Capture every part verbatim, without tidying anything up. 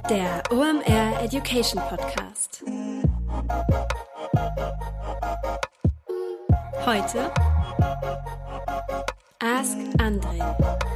Der O M R Education Podcast. Heute Ask André.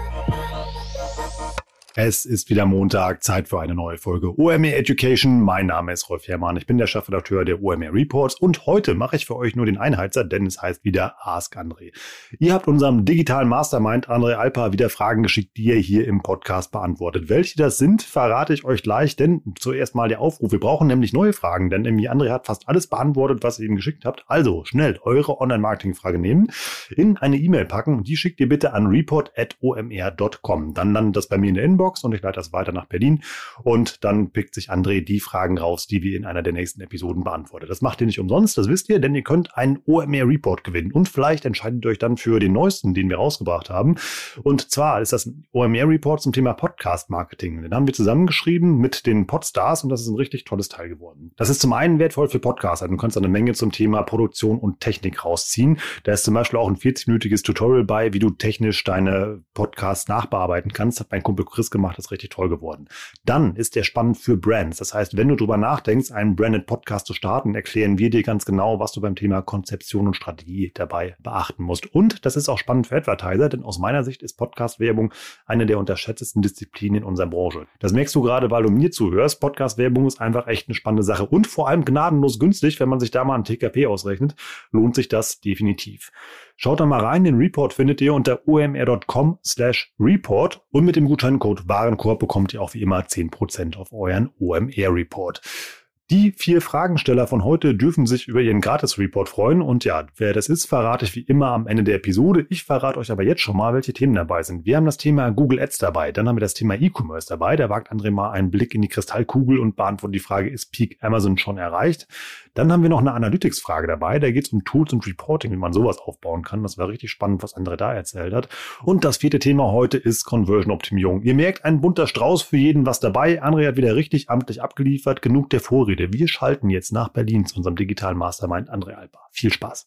Es ist wieder Montag, Zeit für eine neue Folge O M R Education. Mein Name ist Rolf Herrmann, ich bin der Chefredakteur der O M R Reports und heute mache ich für euch nur den Einheizer, denn es heißt wieder Ask André. Ihr habt unserem digitalen Mastermind André Alpa wieder Fragen geschickt, die ihr hier im Podcast beantwortet. Welche das sind, verrate ich euch gleich, denn zuerst mal der Aufruf. Wir brauchen nämlich neue Fragen, denn irgendwie André hat fast alles beantwortet, was ihr ihm geschickt habt. Also schnell eure Online-Marketing-Frage nehmen, in eine E-Mail packen und die schickt ihr bitte an report at o m r dot com. Dann landet das bei mir in der Inbox und ich leite das weiter nach Berlin und dann pickt sich André die Fragen raus, die wir in einer der nächsten Episoden beantworten. Das macht ihr nicht umsonst, das wisst ihr, denn ihr könnt einen O M R Report gewinnen und vielleicht entscheidet ihr euch dann für den neuesten, den wir rausgebracht haben. Und zwar ist das ein O M R Report zum Thema Podcast Marketing. Den haben wir zusammengeschrieben mit den Podstars und das ist ein richtig tolles Teil geworden. Das ist zum einen wertvoll für Podcaster. Du kannst eine Menge zum Thema Produktion und Technik rausziehen. Da ist zum Beispiel auch ein vierzig-minütiges Tutorial bei, wie du technisch deine Podcasts nachbearbeiten kannst. Hat mein Kumpel Chris gemacht, das ist richtig toll geworden. Dann ist der spannend für Brands. Das heißt, wenn du drüber nachdenkst, einen Branded Podcast zu starten, erklären wir dir ganz genau, was du beim Thema Konzeption und Strategie dabei beachten musst. Und das ist auch spannend für Advertiser, denn aus meiner Sicht ist Podcast-Werbung eine der unterschätztesten Disziplinen in unserer Branche. Das merkst du gerade, weil du mir zuhörst. Podcast-Werbung ist einfach echt eine spannende Sache und vor allem gnadenlos günstig. Wenn man sich da mal ein T K P ausrechnet, lohnt sich das definitiv. Schaut da mal rein, den Report findet ihr unter o m r dot com slash report und mit dem Gutscheincode Warenkorb bekommt ihr auch wie immer zehn Prozent auf euren O M R Report. Die vier Fragensteller von heute dürfen sich über ihren Gratis-Report freuen. Und ja, wer das ist, verrate ich wie immer am Ende der Episode. Ich verrate euch aber jetzt schon mal, welche Themen dabei sind. Wir haben das Thema Google Ads dabei, dann haben wir das Thema E-Commerce dabei. Da wagt André mal einen Blick in die Kristallkugel und beantwortet die Frage, ist Peak Amazon schon erreicht? Dann haben wir noch eine Analytics-Frage dabei. Da geht es um Tools und Reporting, wie man sowas aufbauen kann. Das war richtig spannend, was André da erzählt hat. Und das vierte Thema heute ist Conversion-Optimierung. Ihr merkt, ein bunter Strauß für jeden was dabei. André hat wieder richtig amtlich abgeliefert. Genug der Vorrede. Wir schalten jetzt nach Berlin zu unserem digitalen Mastermind André Alpa. Viel Spaß.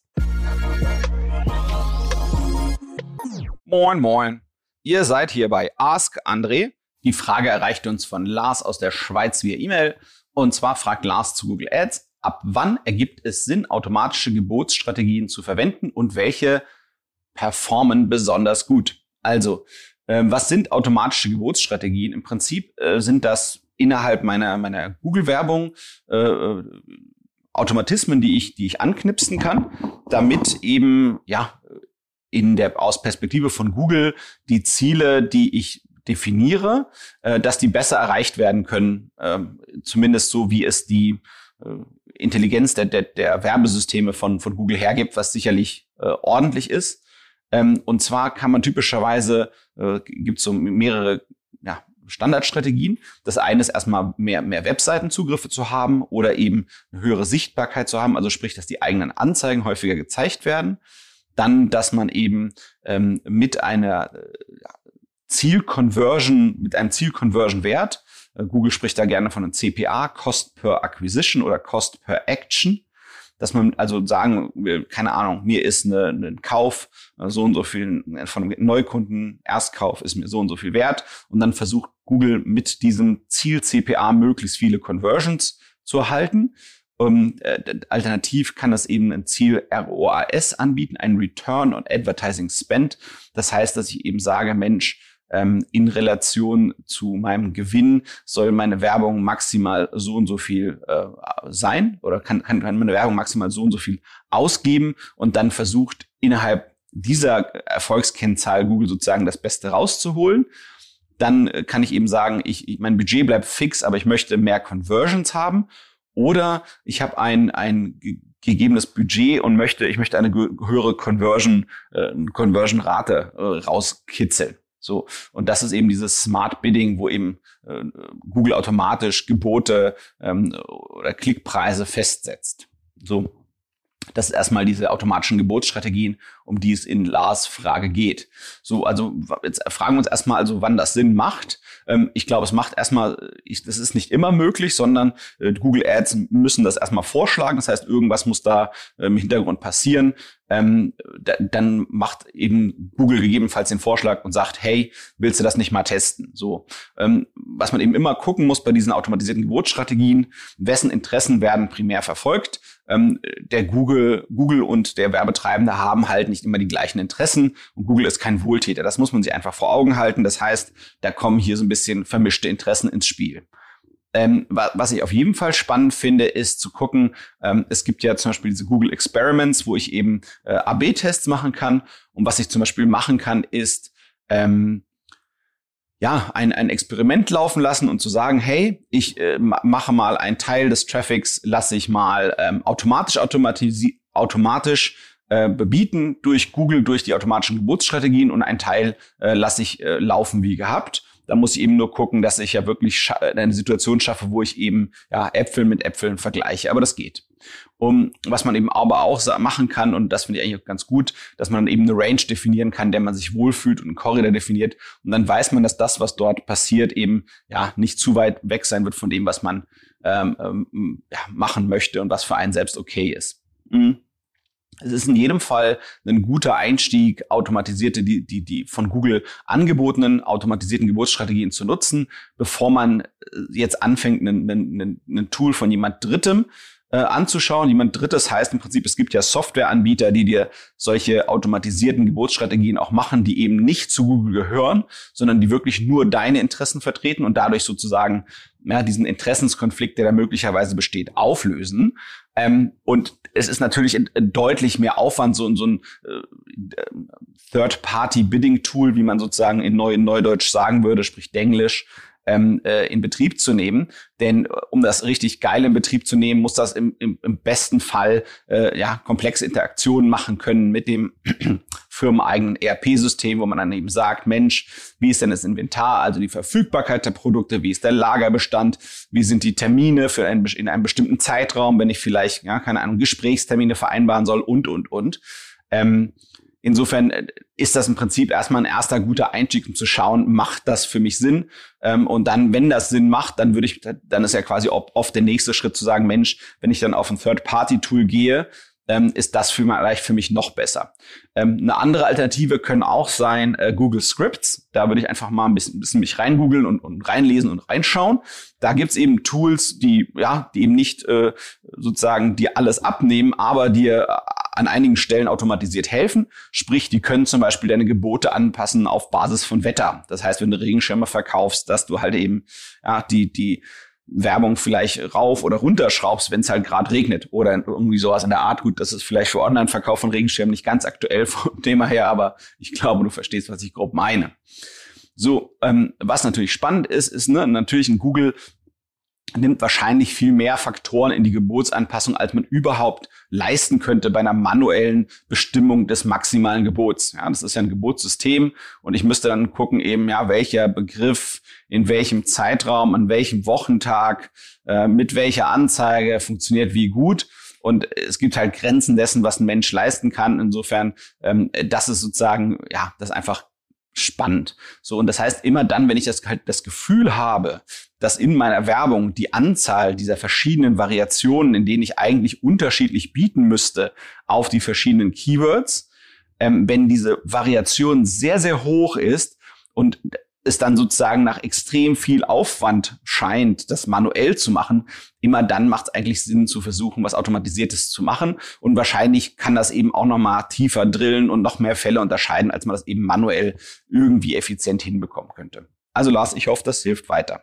Moin, moin. Ihr seid hier bei Ask André. Die Frage erreicht uns von Lars aus der Schweiz via E-Mail. Und zwar fragt Lars zu Google Ads, ab wann ergibt es Sinn, automatische Gebotsstrategien zu verwenden und welche performen besonders gut? Also, äh, was sind automatische Gebotsstrategien? Im Prinzip äh, sind das innerhalb meiner meiner Google-Werbung äh, Automatismen, die ich die ich anknipsen kann, damit eben ja in der aus Perspektive von Google die Ziele, die ich definiere, äh, dass die besser erreicht werden können, äh, zumindest so wie es die äh, Intelligenz der, der der Werbesysteme von von Google hergibt, was sicherlich äh, ordentlich ist. Ähm, und zwar kann man typischerweise äh, gibt es so mehrere ja Standardstrategien. Das eine ist erstmal mehr, mehr Webseitenzugriffe zu haben oder eben eine höhere Sichtbarkeit zu haben, also sprich, dass die eigenen Anzeigen häufiger gezeigt werden. Dann, dass man eben ähm, mit einer äh, Ziel-Conversion, mit einem Ziel-Conversion-Wert, äh, Google spricht da gerne von einem C P A, Cost per Acquisition oder Cost per Action, dass man also sagen will, keine Ahnung, mir ist eine, ein Kauf so und so viel von einem Neukunden, Erstkauf ist mir so und so viel wert und dann versucht Google mit diesem Ziel C P A möglichst viele Conversions zu erhalten. Um, äh, alternativ kann das eben ein Ziel R O A S anbieten, ein Return on Advertising Spend. Das heißt, dass ich eben sage, Mensch, ähm, in Relation zu meinem Gewinn soll meine Werbung maximal so und so viel äh, sein oder kann, kann, kann meine Werbung maximal so und so viel ausgeben und dann versucht innerhalb dieser Erfolgskennzahl Google sozusagen das Beste rauszuholen. Dann kann ich eben sagen, ich, ich mein Budget bleibt fix, aber ich möchte mehr Conversions haben. Oder ich habe ein ein gegebenes Budget und möchte ich möchte eine höhere Conversion äh, Conversion-Rate äh, rauskitzeln. So, und das ist eben dieses Smart Bidding, wo eben äh, Google automatisch Gebote ähm, oder Klickpreise festsetzt. So. Das ist erstmal diese automatischen Geburtsstrategien, um die es in Lars Frage geht. So, also jetzt fragen wir uns erstmal, also wann das Sinn macht. Ähm, ich glaube, es macht erstmal, ich, das ist nicht immer möglich, sondern äh, Google Ads müssen das erstmal vorschlagen. Das heißt, irgendwas muss da äh, im Hintergrund passieren. Ähm, da, dann macht eben Google gegebenenfalls den Vorschlag und sagt, hey, willst du das nicht mal testen? So, ähm, was man eben immer gucken muss bei diesen automatisierten Geburtsstrategien, wessen Interessen werden primär verfolgt. Ähm, der Google, Google und der Werbetreibende haben halt nicht immer die gleichen Interessen und Google ist kein Wohltäter. Das muss man sich einfach vor Augen halten. Das heißt, da kommen hier so ein bisschen vermischte Interessen ins Spiel. Ähm, was ich auf jeden Fall spannend finde, ist zu gucken, ähm, es gibt ja zum Beispiel diese Google Experiments, wo ich eben äh, A B Tests machen kann. Und was ich zum Beispiel machen kann, ist ähm, ja ein, ein Experiment laufen lassen und zu sagen, hey, ich äh, mache mal einen Teil des Traffics, lasse ich mal ähm, automatisch automatisi- automatisch äh, bebieten durch Google, durch die automatischen Geburtsstrategien und einen Teil äh, lasse ich äh, laufen wie gehabt. Da muss ich eben nur gucken, dass ich ja wirklich scha- eine Situation schaffe, wo ich eben ja Äpfel mit Äpfeln vergleiche. Aber das geht. Um, was man eben aber auch sa- machen kann, und das finde ich eigentlich auch ganz gut, dass man dann eben eine Range definieren kann, der man sich wohlfühlt und einen Korridor definiert. Und dann weiß man, dass das, was dort passiert, eben ja nicht zu weit weg sein wird von dem, was man ähm, ähm, ja, machen möchte und was für einen selbst okay ist. Mhm. Es ist in jedem Fall ein guter Einstieg, automatisierte, die, die, die von Google angebotenen automatisierten Geburtsstrategien zu nutzen, bevor man jetzt anfängt, ein, ein, ein Tool von jemand Drittem äh, anzuschauen. Jemand Drittes heißt im Prinzip, es gibt ja Softwareanbieter, die dir solche automatisierten Geburtsstrategien auch machen, die eben nicht zu Google gehören, sondern die wirklich nur deine Interessen vertreten und dadurch sozusagen ja, diesen Interessenskonflikt, der da möglicherweise besteht, auflösen. Ähm, und es ist natürlich ein, ein deutlich mehr Aufwand, so, so ein äh, Third-Party-Bidding-Tool, wie man sozusagen in, Neu, in Neudeutsch sagen würde, sprich Denglisch, ähm, äh, in Betrieb zu nehmen. Denn äh, um das richtig geil in Betrieb zu nehmen, muss das im, im, im besten Fall äh, ja komplexe Interaktionen machen können mit dem firmeneigenen E R P-System, wo man dann eben sagt, Mensch, wie ist denn das Inventar, also die Verfügbarkeit der Produkte, wie ist der Lagerbestand, wie sind die Termine für einen, in einem bestimmten Zeitraum, wenn ich vielleicht, ja, keine Ahnung, Gesprächstermine vereinbaren soll und, und, und. Ähm, Insofern ist das im Prinzip erstmal ein erster guter Einstieg, um zu schauen, macht das für mich Sinn? Ähm, und dann, wenn das Sinn macht, dann würde ich, dann ist ja quasi oft der nächste Schritt zu sagen, Mensch, wenn ich dann auf ein Third-Party-Tool gehe, ähm, ist das für, vielleicht für mich noch besser. Ähm, eine andere Alternative können auch sein äh, Google Scripts. Da würde ich einfach mal ein bisschen, ein bisschen mich reingoogeln und, und reinlesen und reinschauen. Da gibt's eben Tools, die ja, die eben nicht äh, sozusagen dir alles abnehmen, aber dir an einigen Stellen automatisiert helfen. Sprich, die können zum Beispiel deine Gebote anpassen auf Basis von Wetter. Das heißt, wenn du Regenschirme verkaufst, dass du halt eben ja die die Werbung vielleicht rauf oder runterschraubst, wenn es halt gerade regnet oder irgendwie sowas in der Art. Gut, das ist vielleicht für Online-Verkauf von Regenschirmen nicht ganz aktuell vom Thema her, aber ich glaube, du verstehst, was ich grob meine. So, ähm, was natürlich spannend ist, ist ne, natürlich in Google nimmt wahrscheinlich viel mehr Faktoren in die Gebotsanpassung, als man überhaupt leisten könnte bei einer manuellen Bestimmung des maximalen Gebots. Ja, das ist ja ein Gebotssystem und ich müsste dann gucken eben, ja, welcher Begriff in welchem Zeitraum, an welchem Wochentag, äh, mit welcher Anzeige funktioniert wie gut. Und es gibt halt Grenzen dessen, was ein Mensch leisten kann. Insofern, ähm, das ist sozusagen, ja, das ist einfach spannend. So, und das heißt, immer dann, wenn ich das halt das Gefühl habe, dass in meiner Werbung die Anzahl dieser verschiedenen Variationen, in denen ich eigentlich unterschiedlich bieten müsste, auf die verschiedenen Keywords, ähm, wenn diese Variation sehr, sehr hoch ist und es dann sozusagen nach extrem viel Aufwand scheint, das manuell zu machen, immer dann macht es eigentlich Sinn zu versuchen, was Automatisiertes zu machen. Und wahrscheinlich kann das eben auch noch mal tiefer drillen und noch mehr Fälle unterscheiden, als man das eben manuell irgendwie effizient hinbekommen könnte. Also Lars, ich hoffe, das hilft weiter.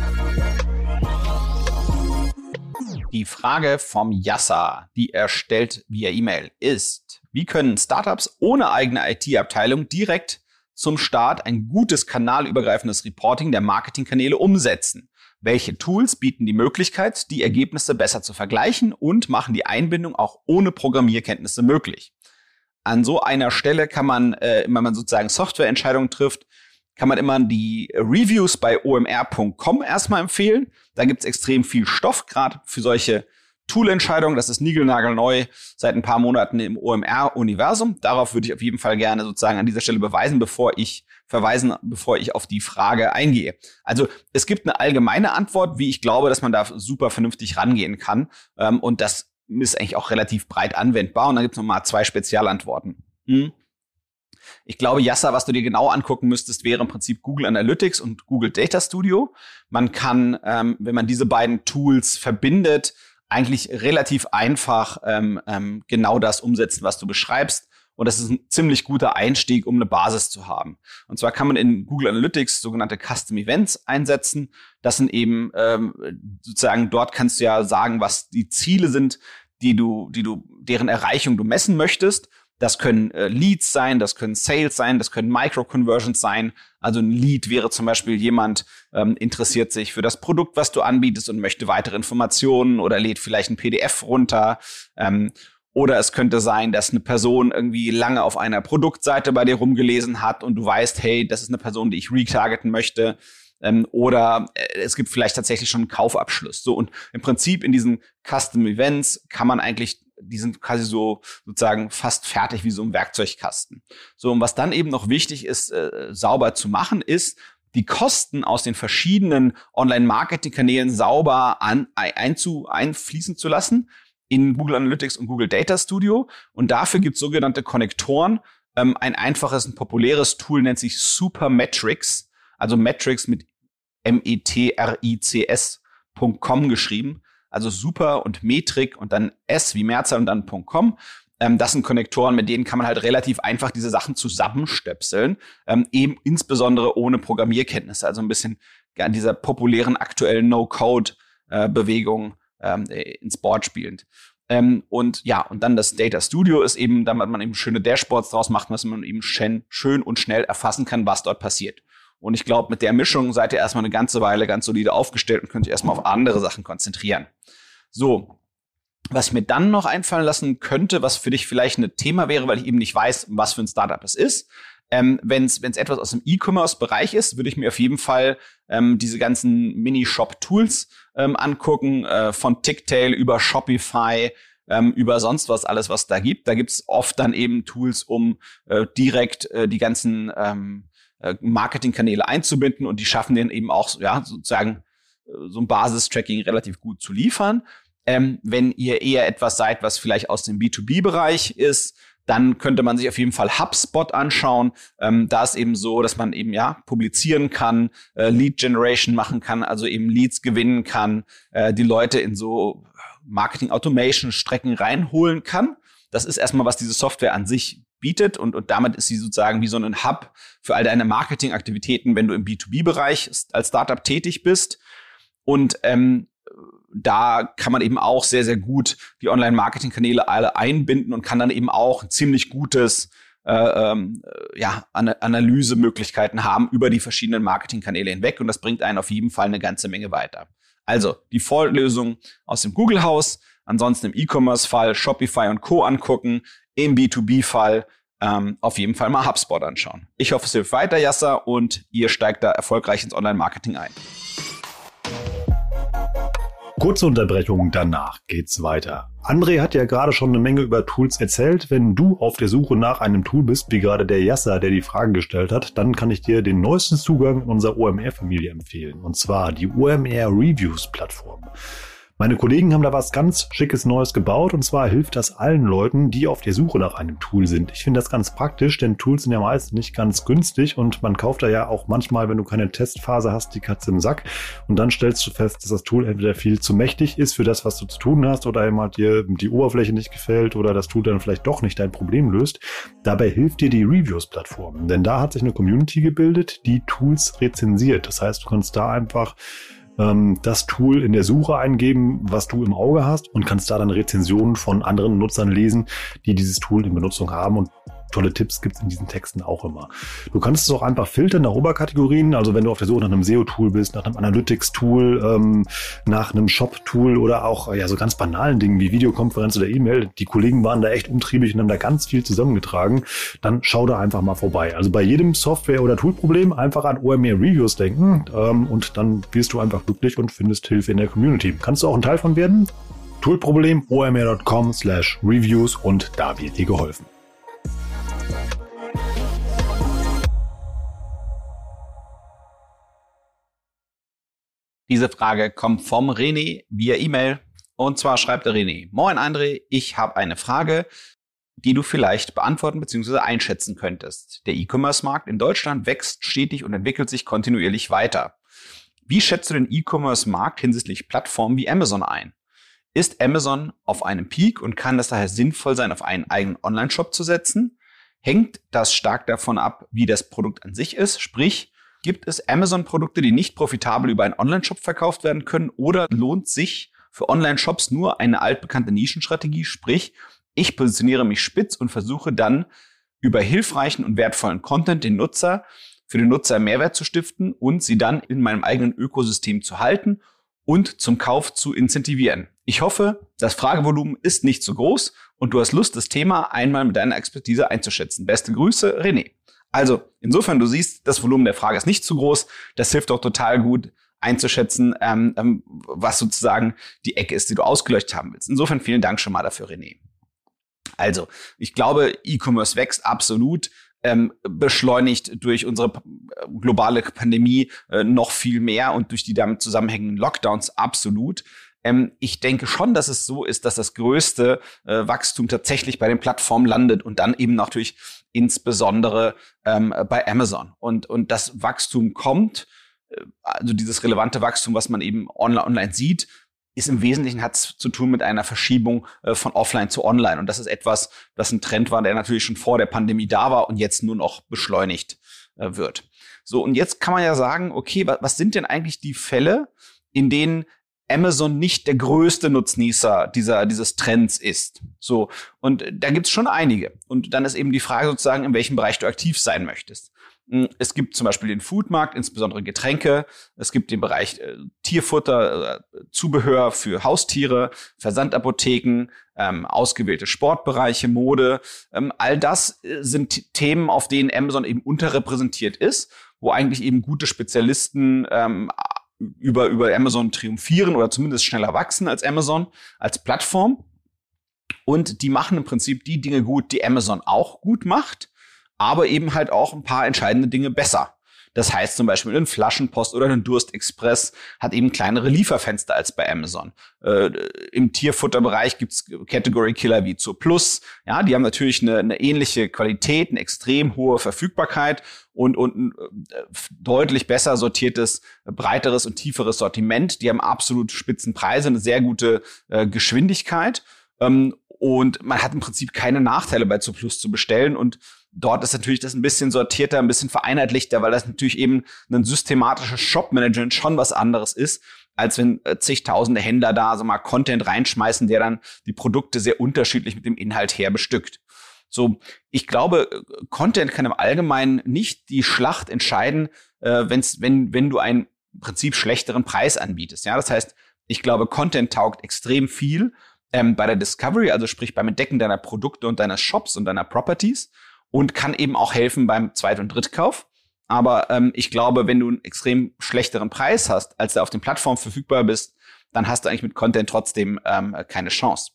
Die Frage vom Yasser, die er stellt via E-Mail, ist: Wie können Startups ohne eigene I T-Abteilung direkt zum Start ein gutes kanalübergreifendes Reporting der Marketingkanäle umsetzen? Welche Tools bieten die Möglichkeit, die Ergebnisse besser zu vergleichen und machen die Einbindung auch ohne Programmierkenntnisse möglich? An so einer Stelle kann man, äh, wenn man sozusagen Softwareentscheidungen trifft, kann man immer die Reviews bei O M R Punkt com erstmal empfehlen. Da gibt's extrem viel Stoff, gerade für solche Tool-Entscheidung. Das ist niegelnagelneu seit ein paar Monaten im O M R-Universum. Darauf würde ich auf jeden Fall gerne sozusagen an dieser Stelle beweisen, bevor ich verweisen, bevor ich auf die Frage eingehe. Also es gibt eine allgemeine Antwort, wie ich glaube, dass man da super vernünftig rangehen kann. Ähm, und das ist eigentlich auch relativ breit anwendbar. Und dann gibt es nochmal zwei Spezialantworten. Hm. Ich glaube, Yasser, was du dir genau angucken müsstest, wäre im Prinzip Google Analytics und Google Data Studio. Man kann, ähm, wenn man diese beiden Tools verbindet, eigentlich relativ einfach ähm, ähm, genau das umsetzen, was du beschreibst. Und das ist ein ziemlich guter Einstieg, um eine Basis zu haben. Und zwar kann man in Google Analytics sogenannte Custom Events einsetzen. Das sind eben ähm, sozusagen, dort kannst du ja sagen, was die Ziele sind, die du, die du, deren Erreichung du messen möchtest. Das können äh, Leads sein, das können Sales sein, das können Micro-Conversions sein. Also ein Lead wäre zum Beispiel jemand, ähm, interessiert sich für das Produkt, was du anbietest und möchte weitere Informationen oder lädt vielleicht ein P D F runter. Ähm, oder es könnte sein, dass eine Person irgendwie lange auf einer Produktseite bei dir rumgelesen hat und du weißt, hey, das ist eine Person, die ich retargeten möchte. Ähm, oder äh, es gibt vielleicht tatsächlich schon einen Kaufabschluss. So, und im Prinzip in diesen Custom Events kann man eigentlich, die sind quasi so sozusagen fast fertig wie so ein Werkzeugkasten. So, und was dann eben noch wichtig ist, äh, sauber zu machen, ist, die Kosten aus den verschiedenen Online-Marketing-Kanälen sauber an, einzu, einfließen zu lassen in Google Analytics und Google Data Studio. Und dafür gibt es sogenannte Konnektoren. Ähm, ein einfaches, ein populäres Tool nennt sich Supermetrics, also Metrics mit M E T R I C S Punkt com geschrieben. Also Super und Metrik und dann S wie Mehrzahl und dann .com. Ähm, das sind Konnektoren, mit denen kann man halt relativ einfach diese Sachen zusammenstöpseln, ähm, eben insbesondere ohne Programmierkenntnisse, also ein bisschen an dieser populären aktuellen No-Code-Bewegung ähm, ins Board spielend. Ähm, und ja, und dann das Data Studio ist eben, damit man eben schöne Dashboards draus macht, dass man eben schön, schön und schnell erfassen kann, was dort passiert. Und ich glaube, mit der Mischung seid ihr erstmal eine ganze Weile ganz solide aufgestellt und könnt euch erstmal auf andere Sachen konzentrieren. So, was ich mir dann noch einfallen lassen könnte, was für dich vielleicht ein Thema wäre, weil ich eben nicht weiß, was für ein Startup es ist. Ähm, wenn es etwas aus dem E-Commerce-Bereich ist, würde ich mir auf jeden Fall ähm, diese ganzen Mini-Shop-Tools ähm, angucken, äh, von Ticktail über Shopify, ähm, über sonst was, alles, was da gibt. Da gibt es oft dann eben Tools, um äh, direkt äh, die ganzen ähm, Marketingkanäle einzubinden und die schaffen den eben auch, ja, sozusagen so ein Basistracking relativ gut zu liefern. Ähm, wenn ihr eher etwas seid, was vielleicht aus dem B zwei B-Bereich ist, dann könnte man sich auf jeden Fall HubSpot anschauen. Ähm, da ist eben so, dass man eben ja publizieren kann, äh, Lead Generation machen kann, also eben Leads gewinnen kann, äh, die Leute in so Marketing-Automation-Strecken reinholen kann. Das ist erstmal, was diese Software an sich bietet und, und damit ist sie sozusagen wie so ein Hub für all deine Marketingaktivitäten, wenn du im B zwei B-Bereich als Startup tätig bist. Und ähm, da kann man eben auch sehr, sehr gut die Online-Marketing-Kanäle alle einbinden und kann dann eben auch ein ziemlich gutes äh, ähm, ja, An- Analysemöglichkeiten haben über die verschiedenen Marketingkanäle hinweg und das bringt einen auf jeden Fall eine ganze Menge weiter. Also die Vorlösung aus dem Google-Haus, ansonsten im E-Commerce-Fall Shopify und Co. angucken, im B zwei B-Fall ähm, auf jeden Fall mal HubSpot anschauen. Ich hoffe, es hilft weiter, Yasser, und ihr steigt da erfolgreich ins Online-Marketing ein. Kurze Unterbrechung, danach geht's weiter. André hat ja gerade schon eine Menge über Tools erzählt. Wenn du auf der Suche nach einem Tool bist, wie gerade der Yasser, der die Frage gestellt hat, dann kann ich dir den neuesten Zugang in unserer O M R-Familie empfehlen. Und zwar die O M R-Reviews-Plattform. Meine Kollegen haben da was ganz Schickes Neues gebaut und zwar hilft das allen Leuten, die auf der Suche nach einem Tool sind. Ich finde das ganz praktisch, denn Tools sind ja meist nicht ganz günstig und man kauft da ja auch manchmal, wenn du keine Testphase hast, die Katze im Sack und dann stellst du fest, dass das Tool entweder viel zu mächtig ist für das, was du zu tun hast oder jemand dir die Oberfläche nicht gefällt oder das Tool dann vielleicht doch nicht dein Problem löst. Dabei hilft dir die Reviews-Plattform, denn da hat sich eine Community gebildet, die Tools rezensiert. Das heißt, du kannst da einfach das Tool in der Suche eingeben, was du im Auge hast und kannst da dann Rezensionen von anderen Nutzern lesen, die dieses Tool in Benutzung haben und tolle Tipps gibt es in diesen Texten auch immer. Du kannst es auch einfach filtern nach Oberkategorien, also wenn du auf der Suche nach einem S E O-Tool bist, nach einem Analytics-Tool, ähm, nach einem Shop-Tool oder auch ja so ganz banalen Dingen wie Videokonferenz oder E-Mail. Die Kollegen waren da echt umtriebig und haben da ganz viel zusammengetragen. Dann schau da einfach mal vorbei. Also bei jedem Software- oder Tool-Problem einfach an O M R-Reviews denken ähm, und dann wirst du einfach glücklich und findest Hilfe in der Community. Kannst du auch ein Teil von werden? Toolproblem o m r punkt com slash reviews und da wird dir geholfen. Diese Frage kommt vom René via E-Mail. Und zwar schreibt der René: Moin André, ich habe eine Frage, die du vielleicht beantworten bzw. einschätzen könntest. Der E-Commerce-Markt in Deutschland wächst stetig und entwickelt sich kontinuierlich weiter. Wie schätzt du den E-Commerce-Markt hinsichtlich Plattformen wie Amazon ein? Ist Amazon auf einem Peak und kann es daher sinnvoll sein, auf einen eigenen Online-Shop zu setzen? Hängt das stark davon ab, wie das Produkt an sich ist? Sprich, gibt es Amazon-Produkte, die nicht profitabel über einen Online-Shop verkauft werden können? Oder lohnt sich für Online-Shops nur eine altbekannte Nischenstrategie? Sprich, ich positioniere mich spitz und versuche dann über hilfreichen und wertvollen Content den Nutzer, für den Nutzer Mehrwert zu stiften und sie dann in meinem eigenen Ökosystem zu halten und zum Kauf zu incentivieren. Ich hoffe, das Fragevolumen ist nicht zu groß und du hast Lust, das Thema einmal mit deiner Expertise einzuschätzen. Beste Grüße, René. Also, insofern, du siehst, das Volumen der Frage ist nicht zu groß. Das hilft auch total gut einzuschätzen, ähm, ähm, was sozusagen die Ecke ist, die du ausgeleuchtet haben willst. Insofern vielen Dank schon mal dafür, René. Also, ich glaube, E-Commerce wächst absolut, ähm, beschleunigt durch unsere p- globale Pandemie äh, noch viel mehr und durch die damit zusammenhängenden Lockdowns absolut. Ähm, ich denke schon, dass es so ist, dass das größte äh, Wachstum tatsächlich bei den Plattformen landet und dann eben natürlich insbesondere ähm, bei Amazon. Und, und das Wachstum kommt, äh, also dieses relevante Wachstum, was man eben online, online sieht, ist im Wesentlichen, hat es zu tun mit einer Verschiebung äh, von offline zu online. Und das ist etwas, das ein Trend war, der natürlich schon vor der Pandemie da war und jetzt nur noch beschleunigt äh, wird. So, und jetzt kann man ja sagen, okay, wa- was sind denn eigentlich die Fälle, in denen Amazon nicht der größte Nutznießer dieser, dieses Trends ist? So. Und da gibt's schon einige. Und dann ist eben die Frage sozusagen, in welchem Bereich du aktiv sein möchtest. Es gibt zum Beispiel den Foodmarkt, insbesondere Getränke. Es gibt den Bereich äh, Tierfutter, äh, Zubehör für Haustiere, Versandapotheken, ähm, ausgewählte Sportbereiche, Mode. Ähm, all das äh, sind t- Themen, auf denen Amazon eben unterrepräsentiert ist, wo eigentlich eben gute Spezialisten ähm, über, über Amazon triumphieren oder zumindest schneller wachsen als Amazon, als Plattform. Und die machen im Prinzip die Dinge gut, die Amazon auch gut macht, aber eben halt auch ein paar entscheidende Dinge besser. Das heißt zum Beispiel, ein Flaschenpost oder ein Durstexpress hat eben kleinere Lieferfenster als bei Amazon. Äh, Im Tierfutterbereich gibt's Category Killer wie zur Plus. Ja, die haben natürlich eine, eine ähnliche Qualität, eine extrem hohe Verfügbarkeit und, und ein äh, deutlich besser sortiertes, breiteres und tieferes Sortiment. Die haben absolut Spitzenpreise, eine sehr gute äh, Geschwindigkeit. Ähm, und man hat im Prinzip keine Nachteile bei zur Plus zu bestellen und dort ist natürlich das ein bisschen sortierter, ein bisschen vereinheitlichter, weil das natürlich eben ein systematisches Shop-Management schon was anderes ist, als wenn äh, zigtausende Händler da so mal Content reinschmeißen, der dann die Produkte sehr unterschiedlich mit dem Inhalt her bestückt. So, ich glaube, Content kann im Allgemeinen nicht die Schlacht entscheiden, äh, wenn's, wenn, wenn du einen im Prinzip schlechteren Preis anbietest. Ja, das heißt, ich glaube, Content taugt extrem viel ähm, bei der Discovery, also sprich beim Entdecken deiner Produkte und deiner Shops und deiner Properties. Und kann eben auch helfen beim Zweit- und Drittkauf. Aber ähm, ich glaube, wenn du einen extrem schlechteren Preis hast, als der auf den Plattformen verfügbar bist, dann hast du eigentlich mit Content trotzdem ähm, keine Chance.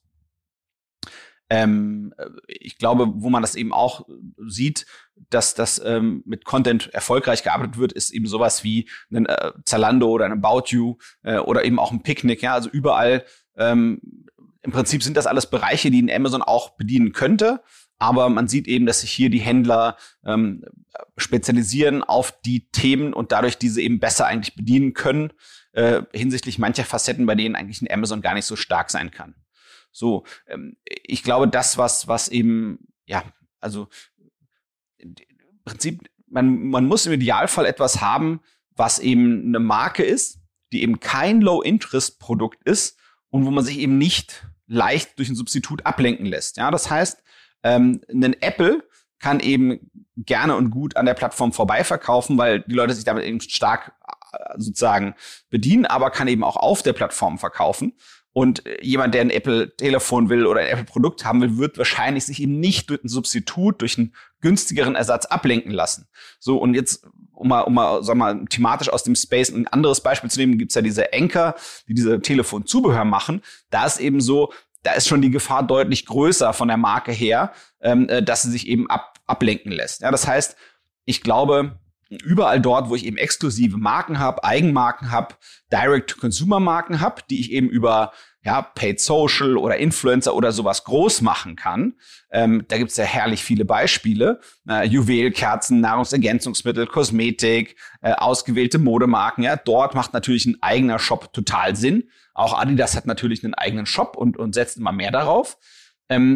Ähm, ich glaube, wo man das eben auch sieht, dass das ähm, mit Content erfolgreich gearbeitet wird, ist eben sowas wie ein äh, Zalando oder ein About You äh, oder eben auch ein Picknick. Ja, also überall ähm, im Prinzip sind das alles Bereiche, die ein Amazon auch bedienen könnte. Aber man sieht eben, dass sich hier die Händler ähm, spezialisieren auf die Themen und dadurch diese eben besser eigentlich bedienen können, äh, hinsichtlich mancher Facetten, bei denen eigentlich ein Amazon gar nicht so stark sein kann. So, ähm, ich glaube, das, was, was eben, ja, also im Prinzip, man, man muss im Idealfall etwas haben, was eben eine Marke ist, die eben kein Low-Interest-Produkt ist und wo man sich eben nicht leicht durch ein Substitut ablenken lässt. Ja, das heißt, Ähm, ein Apple kann eben gerne und gut an der Plattform vorbeiverkaufen, weil die Leute sich damit eben stark äh, sozusagen bedienen, aber kann eben auch auf der Plattform verkaufen. Und jemand, der ein Apple-Telefon will oder ein Apple-Produkt haben will, wird wahrscheinlich sich eben nicht durch ein Substitut, durch einen günstigeren Ersatz ablenken lassen. So, und jetzt, um mal, um mal, sag mal, thematisch aus dem Space ein anderes Beispiel zu nehmen, gibt's ja diese Anker, die diese Telefonzubehör machen. Da ist eben so, da ist schon die Gefahr deutlich größer von der Marke her, ähm, dass sie sich eben ab, ablenken lässt. Ja, das heißt, ich glaube, überall dort, wo ich eben exklusive Marken habe, Eigenmarken habe, Direct-to-Consumer-Marken habe, die ich eben über ja, Paid Social oder Influencer oder sowas groß machen kann. Ähm, da gibt's ja herrlich viele Beispiele. Äh, Juwelkerzen, Nahrungsergänzungsmittel, Kosmetik, äh, ausgewählte Modemarken. Ja, dort macht natürlich ein eigener Shop total Sinn. Auch Adidas hat natürlich einen eigenen Shop und, und setzt immer mehr darauf. Ähm,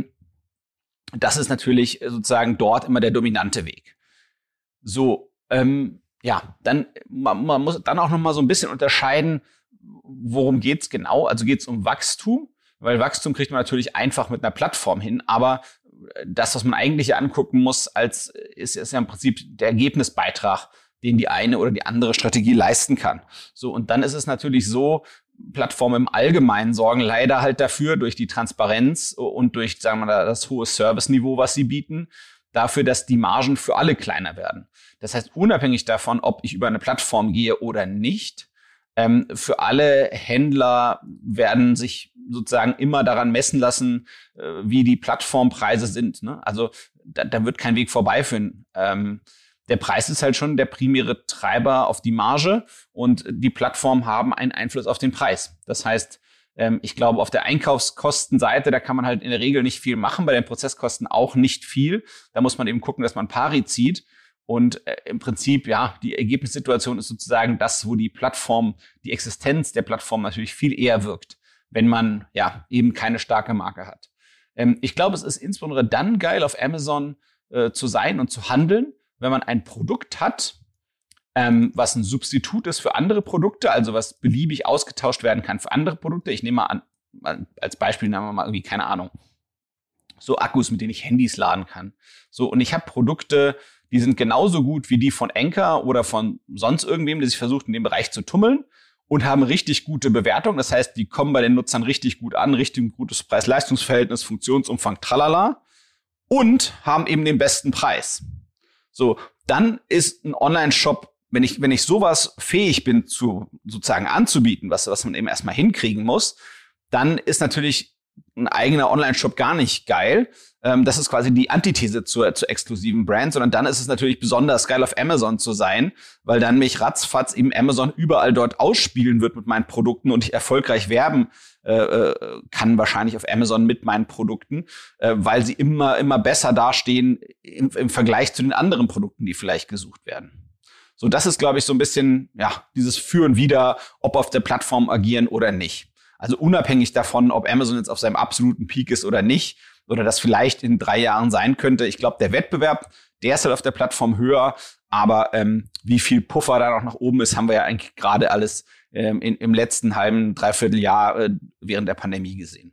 das ist natürlich sozusagen dort immer der dominante Weg. So, Ähm, ja, dann man, man muss dann auch noch mal so ein bisschen unterscheiden, worum geht's genau. Also geht's um Wachstum, weil Wachstum kriegt man natürlich einfach mit einer Plattform hin, aber das, was man eigentlich angucken muss, als ist, ist ja im Prinzip der Ergebnisbeitrag, den die eine oder die andere Strategie leisten kann. So, und dann ist es natürlich so, Plattformen im Allgemeinen sorgen leider halt dafür, durch die Transparenz und durch, sagen wir mal, das hohe Serviceniveau, was sie bieten, dafür, dass die Margen für alle kleiner werden. Das heißt, unabhängig davon, ob ich über eine Plattform gehe oder nicht, ähm, für alle Händler werden sich sozusagen immer daran messen lassen, äh, wie die Plattformpreise sind. Ne? Also da, da wird kein Weg vorbeiführen. Ähm, der Preis ist halt schon der primäre Treiber auf die Marge und die Plattformen haben einen Einfluss auf den Preis. Das heißt, ähm, ich glaube, auf der Einkaufskostenseite, da kann man halt in der Regel nicht viel machen, bei den Prozesskosten auch nicht viel. Da muss man eben gucken, dass man pari zieht. Und äh, im Prinzip, ja, die Ergebnissituation ist sozusagen das, wo die Plattform, die Existenz der Plattform natürlich viel eher wirkt, wenn man ja eben keine starke Marke hat. Ähm, ich glaube, es ist insbesondere dann geil, auf Amazon äh, zu sein und zu handeln, wenn man ein Produkt hat, ähm, was ein Substitut ist für andere Produkte, also was beliebig ausgetauscht werden kann für andere Produkte. Ich nehme mal an, als Beispiel nehmen wir mal irgendwie, keine Ahnung, so Akkus, mit denen ich Handys laden kann. So, und ich habe Produkte, die sind genauso gut wie die von Anker oder von sonst irgendwem, der sich versucht, in dem Bereich zu tummeln und haben richtig gute Bewertungen. Das heißt, die kommen bei den Nutzern richtig gut an, richtig gutes Preis-Leistungs-Verhältnis, Funktionsumfang, tralala und haben eben den besten Preis. So, dann ist ein Online-Shop, wenn ich, wenn ich sowas fähig bin, zu, sozusagen anzubieten, was, was man eben erstmal hinkriegen muss, dann ist natürlich ein eigener Online-Shop gar nicht geil. Ähm, das ist quasi die Antithese zur, zur exklusiven Brand, sondern dann ist es natürlich besonders geil, auf Amazon zu sein, weil dann mich ratzfatz eben Amazon überall dort ausspielen wird mit meinen Produkten und ich erfolgreich werben äh, kann wahrscheinlich auf Amazon mit meinen Produkten, äh, weil sie immer, immer besser dastehen im, im Vergleich zu den anderen Produkten, die vielleicht gesucht werden. So, das ist, glaube ich, so ein bisschen, ja, dieses Für und Wider, ob auf der Plattform agieren oder nicht. Also unabhängig davon, ob Amazon jetzt auf seinem absoluten Peak ist oder nicht, oder das vielleicht in drei Jahren sein könnte. Ich glaube, der Wettbewerb, der ist halt auf der Plattform höher, aber ähm, wie viel Puffer da noch nach oben ist, haben wir ja eigentlich gerade alles ähm, in, im letzten halben, dreiviertel Jahr äh, während der Pandemie gesehen.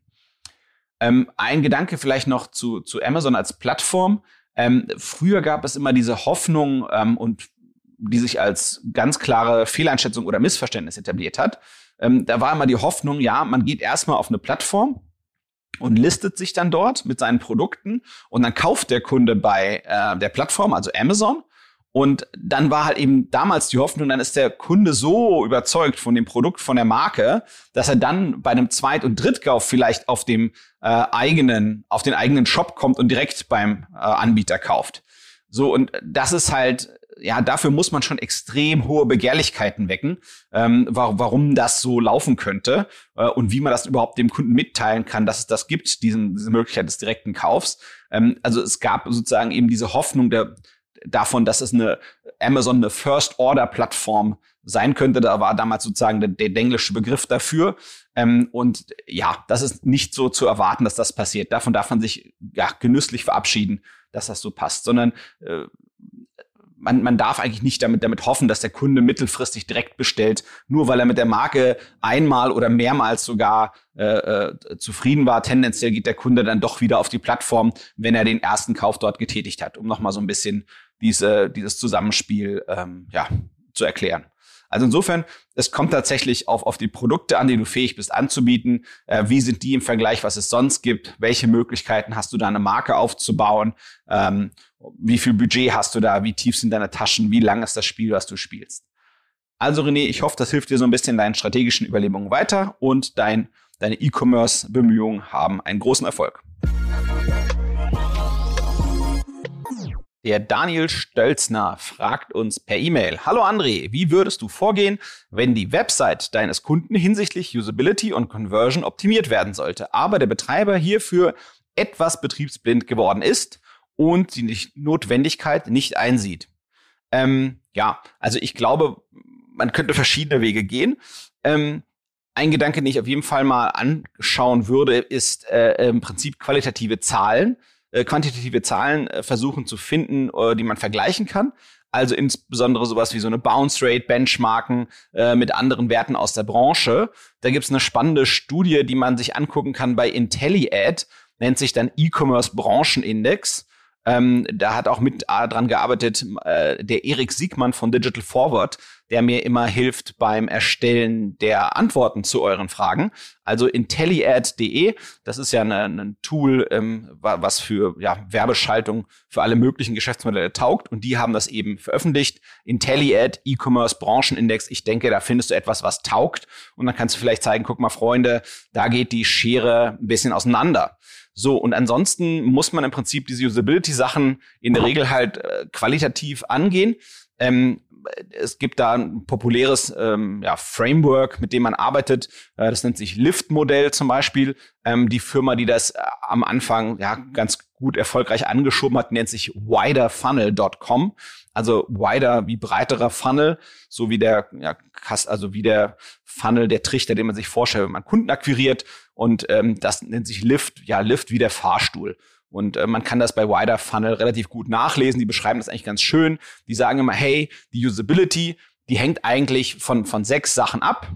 Ähm, ein Gedanke vielleicht noch zu, zu Amazon als Plattform. Ähm, früher gab es immer diese Hoffnung ähm, und die sich als ganz klare Fehleinschätzung oder Missverständnis etabliert hat. Ähm, da war immer die Hoffnung, ja, man geht erstmal auf eine Plattform und listet sich dann dort mit seinen Produkten und dann kauft der Kunde bei äh, der Plattform, also Amazon. Und dann war halt eben damals die Hoffnung, dann ist der Kunde so überzeugt von dem Produkt, von der Marke, dass er dann bei einem Zweit- und Drittkauf vielleicht auf dem äh, eigenen, auf den eigenen Shop kommt und direkt beim äh, Anbieter kauft. So, und das ist halt, ja, dafür muss man schon extrem hohe Begehrlichkeiten wecken, ähm, war, warum das so laufen könnte äh, und wie man das überhaupt dem Kunden mitteilen kann, dass es das gibt, diesen, diese Möglichkeit des direkten Kaufs. Ähm, also es gab sozusagen eben diese Hoffnung der, davon, dass es eine Amazon eine First-Order-Plattform sein könnte. Da war damals sozusagen der, der englische Begriff dafür. Ähm, und ja, das ist nicht so zu erwarten, dass das passiert. Davon darf man sich ja genüsslich verabschieden, dass das so passt, sondern äh, Man, man darf eigentlich nicht damit, damit hoffen, dass der Kunde mittelfristig direkt bestellt, nur weil er mit der Marke einmal oder mehrmals sogar äh, äh, zufrieden war. Tendenziell geht der Kunde dann doch wieder auf die Plattform, wenn er den ersten Kauf dort getätigt hat, um nochmal so ein bisschen diese, dieses Zusammenspiel ähm, ja, zu erklären. Also insofern, es kommt tatsächlich auf, auf die Produkte an, die du fähig bist anzubieten. Äh, wie sind die im Vergleich, was es sonst gibt? Welche Möglichkeiten hast du da, eine Marke aufzubauen? Ähm, wie viel Budget hast du da? Wie tief sind deine Taschen? Wie lang ist das Spiel, was du spielst? Also René, ich hoffe, das hilft dir so ein bisschen in deinen strategischen Überlegungen weiter und dein, deine E-Commerce-Bemühungen haben einen großen Erfolg. Der Daniel Stölzner fragt uns per E-Mail: Hallo André, wie würdest du vorgehen, wenn die Website deines Kunden hinsichtlich Usability und Conversion optimiert werden sollte, aber der Betreiber hierfür etwas betriebsblind geworden ist und die Notwendigkeit nicht einsieht? Ähm, ja, also ich glaube, man könnte verschiedene Wege gehen. Ähm, ein Gedanke, den ich auf jeden Fall mal anschauen würde, ist äh, im Prinzip qualitative Zahlen. quantitative Zahlen versuchen zu finden, die man vergleichen kann. Also insbesondere sowas wie so eine Bounce Rate, Benchmarken äh, mit anderen Werten aus der Branche. Da gibt's eine spannende Studie, die man sich angucken kann bei IntelliAd, nennt sich dann E-Commerce Branchenindex. Ähm, da hat auch mit äh, dran gearbeitet äh, der Erik Siegmann von Digital Forward, der mir immer hilft beim Erstellen der Antworten zu euren Fragen. Also IntelliAd punkt de, das ist ja ein Tool, ähm, was für ja, Werbeschaltung für alle möglichen Geschäftsmodelle taugt. Und die haben das eben veröffentlicht. IntelliAd, E-Commerce Branchenindex. Ich denke, da findest du etwas, was taugt. Und dann kannst du vielleicht zeigen, guck mal, Freunde, da geht die Schere ein bisschen auseinander. So, und ansonsten muss man im Prinzip diese Usability-Sachen in der Regel halt äh, qualitativ angehen. Ähm, es gibt da ein populäres ähm, ja, Framework, mit dem man arbeitet. Äh, das nennt sich Lift-Modell zum Beispiel. Ähm, die Firma, die das äh, am Anfang ja ganz gut erfolgreich angeschoben hat, nennt sich wider funnel punkt com. Also wider wie breiterer Funnel, so wie der, ja, also wie der Funnel, der Trichter, den man sich vorstellt, wenn man Kunden akquiriert. Und ähm, das nennt sich Lift, ja, Lift wie der Fahrstuhl. Und äh, man kann das bei Wider Funnel relativ gut nachlesen. Die beschreiben das eigentlich ganz schön. Die sagen immer, hey, die Usability, die hängt eigentlich von von sechs Sachen ab.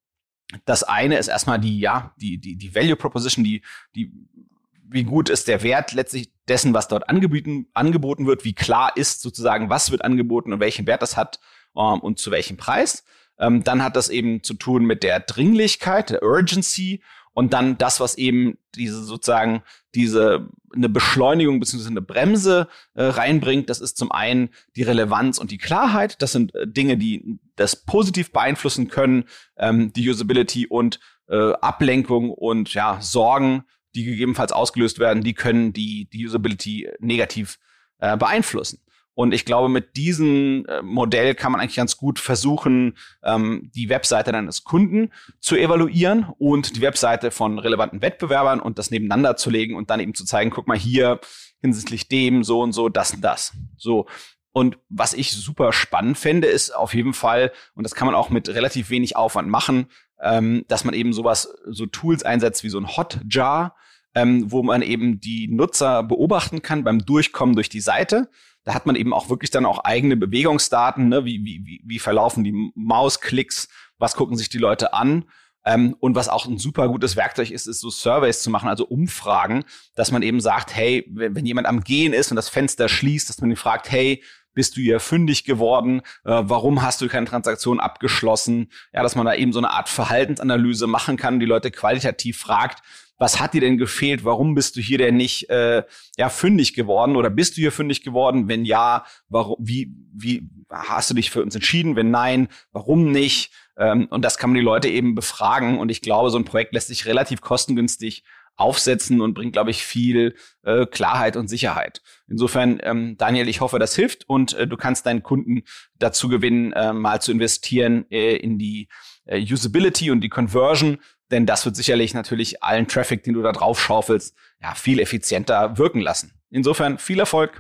Das eine ist erstmal die, ja, die die die Value Proposition, die die wie gut ist der Wert letztlich dessen, was dort angeboten angeboten wird, wie klar ist sozusagen, was wird angeboten und welchen Wert das hat ähm, und zu welchem Preis. Ähm, dann hat das eben zu tun mit der Dringlichkeit, der Urgency. Und dann das, was eben diese sozusagen diese eine Beschleunigung bzw. eine Bremse äh, reinbringt, das ist zum einen die Relevanz und die Klarheit. Das sind äh, Dinge, die das positiv beeinflussen können, ähm, die Usability, und äh, Ablenkung und ja Sorgen, die gegebenenfalls ausgelöst werden, die können die die Usability negativ äh, beeinflussen. Und ich glaube, mit diesem äh, Modell kann man eigentlich ganz gut versuchen, ähm, die Webseite deines Kunden zu evaluieren und die Webseite von relevanten Wettbewerbern und das nebeneinander zu legen und dann eben zu zeigen, guck mal hier, hinsichtlich dem, so und so, das und das. So. Und was ich super spannend fände, ist auf jeden Fall, und das kann man auch mit relativ wenig Aufwand machen, ähm, dass man eben sowas, so Tools einsetzt wie so ein Hotjar, ähm, wo man eben die Nutzer beobachten kann beim Durchkommen durch die Seite. Da hat man eben auch wirklich dann auch eigene Bewegungsdaten, ne? wie, wie, wie verlaufen die Mausklicks, was gucken sich die Leute an. Ähm, und was auch ein super gutes Werkzeug ist, ist so Surveys zu machen, also Umfragen, dass man eben sagt, hey, wenn, wenn jemand am Gehen ist und das Fenster schließt, dass man ihn fragt, hey, bist du hier fündig geworden? Äh, warum hast du keine Transaktion abgeschlossen? Ja, dass man da eben so eine Art Verhaltensanalyse machen kann, die Leute qualitativ fragt, was hat dir denn gefehlt? Warum bist du hier denn nicht äh, ja fündig geworden? Oder bist du hier fündig geworden? Wenn ja, warum? Wie wie hast du dich für uns entschieden? Wenn nein, warum nicht? Ähm, und das kann man die Leute eben befragen. Und ich glaube, so ein Projekt lässt sich relativ kostengünstig aufsetzen und bringt, glaube ich, viel äh, Klarheit und Sicherheit. Insofern, ähm, Daniel, ich hoffe, das hilft und äh, du kannst deinen Kunden dazu gewinnen, äh, mal zu investieren äh, in die äh, Usability und die Conversion. Denn das wird sicherlich natürlich allen Traffic, den du da drauf schaufelst, ja, viel effizienter wirken lassen. Insofern viel Erfolg.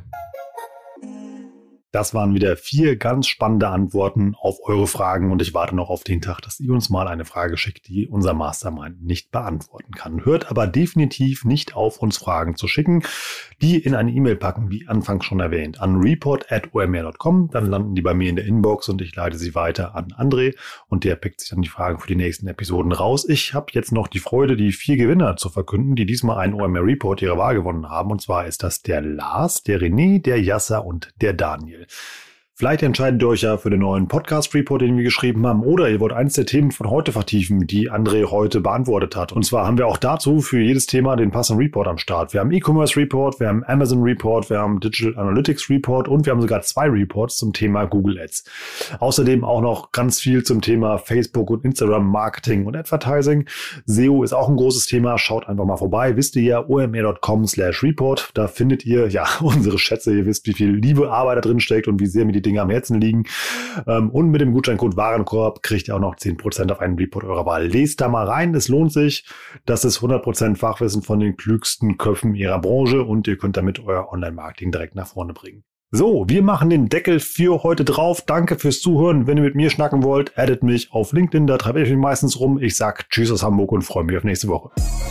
Das waren wieder vier ganz spannende Antworten auf eure Fragen und ich warte noch auf den Tag, dass ihr uns mal eine Frage schickt, die unser Mastermind nicht beantworten kann. Hört aber definitiv nicht auf, uns Fragen zu schicken, die in eine E-Mail packen, wie anfangs schon erwähnt, an report at o m r punkt com. Dann landen die bei mir in der Inbox und ich leite sie weiter an André und der pickt sich dann die Fragen für die nächsten Episoden raus. Ich habe jetzt noch die Freude, die vier Gewinner zu verkünden, die diesmal einen O M R Report ihrer Wahl gewonnen haben. Und zwar ist das der Lars, der René, der Yasser und der Daniel. Vielleicht entscheidet ihr euch ja für den neuen Podcast-Report, den wir geschrieben haben, oder ihr wollt eines der Themen von heute vertiefen, die André heute beantwortet hat. Und zwar haben wir auch dazu für jedes Thema den passenden Report am Start. Wir haben E-Commerce Report, wir haben Amazon Report, wir haben Digital Analytics Report und wir haben sogar zwei Reports zum Thema Google Ads. Außerdem auch noch ganz viel zum Thema Facebook und Instagram Marketing und Advertising. S E O ist auch ein großes Thema. Schaut einfach mal vorbei. Wisst ihr ja, o m r punkt com slash report. Da findet ihr ja unsere Schätze. Ihr wisst, wie viel Liebe, Arbeit da drin steckt und wie sehr mir die Dinge am Herzen liegen. Und mit dem Gutscheincode Warenkorb kriegt ihr auch noch zehn Prozent auf einen Report eurer Wahl. Lest da mal rein, es lohnt sich. Das ist hundert Prozent Fachwissen von den klügsten Köpfen ihrer Branche und ihr könnt damit euer Online-Marketing direkt nach vorne bringen. So, wir machen den Deckel für heute drauf. Danke fürs Zuhören. Wenn ihr mit mir schnacken wollt, addet mich auf LinkedIn, da treibe ich mich meistens rum. Ich sag Tschüss aus Hamburg und freue mich auf nächste Woche.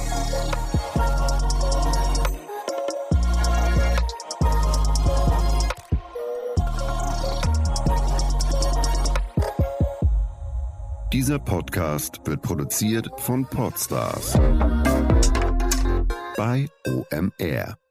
Dieser Podcast wird produziert von Podstars bei O M R.